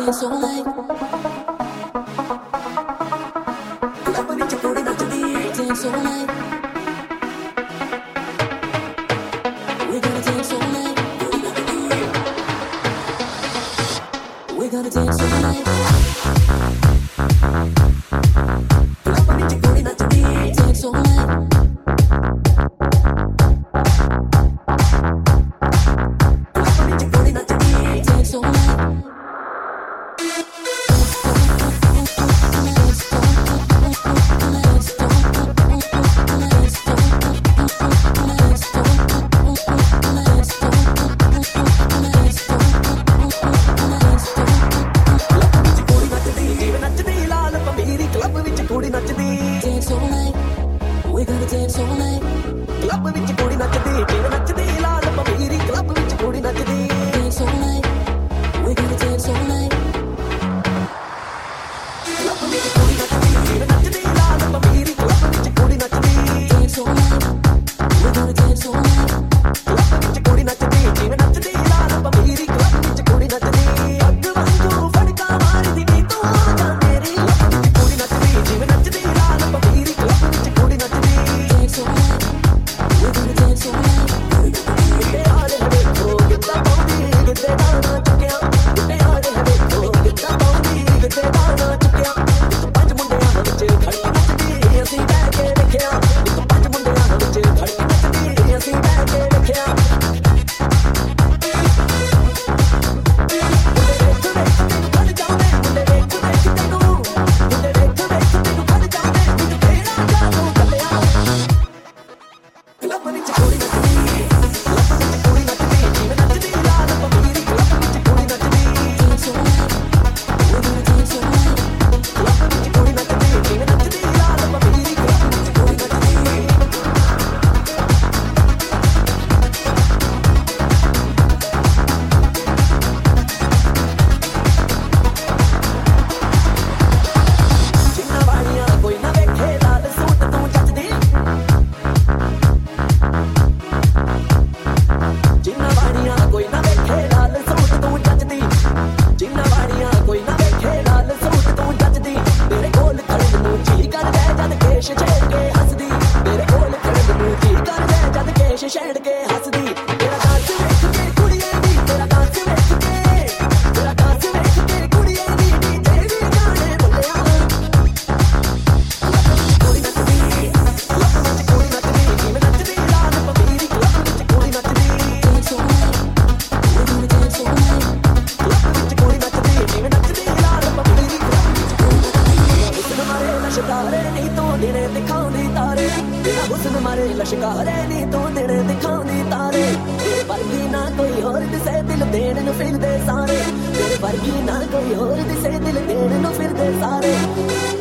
dance all night. Club ਵਿੱਚ ਕੁੜੀ ਨੱਚਦੀ dance all night. We gonna dance all night. We gonna dance all night. Club ਵਿੱਚ ਕੁੜੀ ਨੱਚਦੀ dance all night. ਲਸ਼ਕਾਰੇ ਨੀ ਤੂੰ ਦਿਨ ਦਿਖਾਉਂਦੀ ਤਾਰੇ ਤੇਰੇ ਵਰਗੀ ਨਾ ਕੋਈ ਹੋਰ ਦਿਸੇ ਦਿਲ ਦੇਣ ਨੂੰ ਫਿਰਦੇ ਸਾਰੇ ਤੇਰੇ ਵਰਗੀ ਨਾ ਕੋਈ ਹੋਰ ਦਿਸੇ ਦਿਲ ਦੇਣ ਨੂੰ ਫਿਰਦੇ ਸਾਰੇ